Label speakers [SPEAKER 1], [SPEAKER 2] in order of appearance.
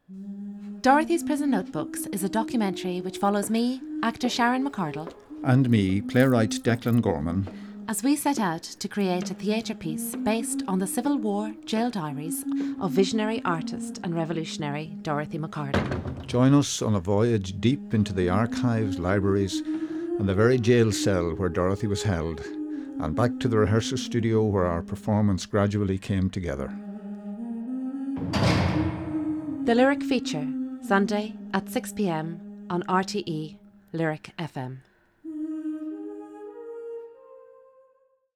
[SPEAKER 1] Dorothy's Prison Notebooks is a documentary which follows me, actor Sharon McCardle,
[SPEAKER 2] and me, playwright Declan Gorman,
[SPEAKER 1] as we set out to create a theatre piece based on the Civil War jail diaries of visionary artist and revolutionary Dorothy McCardle.
[SPEAKER 2] Join us on a voyage deep into the archives, libraries, and the very jail cell where Dorothy was held, and back to the rehearsal studio where our performance gradually came together.
[SPEAKER 1] The Lyric Feature, Sunday at 6 p.m. on RTE Lyric FM.